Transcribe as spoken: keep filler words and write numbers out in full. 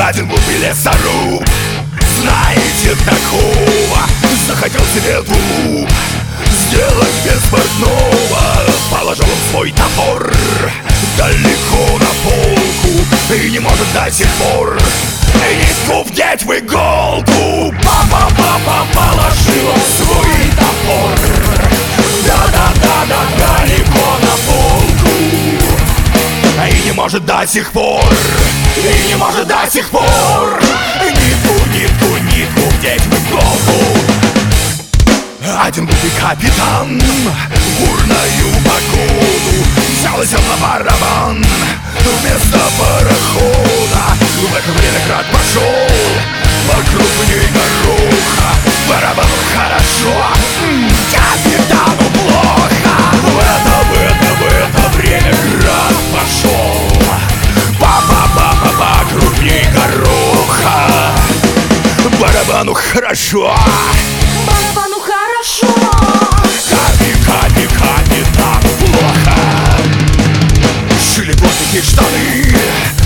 Один глупый лесоруб, знаете такого, захотел себе тулуп сделать без портного. Положил он свой топор далеко на полку и не может до сих пор не скупнеть в иголку. Папа-папа положил он свой топор да-да-да-да далеко на полку и не может до сих пор, и не может до сих пор нитку, нитку, нитку вдеть в иголку. Один глупый капитан в бурную погоду взял и сел на барабан вместо парохода. В это время град пошел, вокруг ней гороха. Барабану хорошо, капитану плохо. В это, в это, в это время град пошел. Па-па-па-па, вокруг ней гороха. Барабану хорошо, барабану хорошо. Капи, капи, капитану плохо. Шили плотники штаны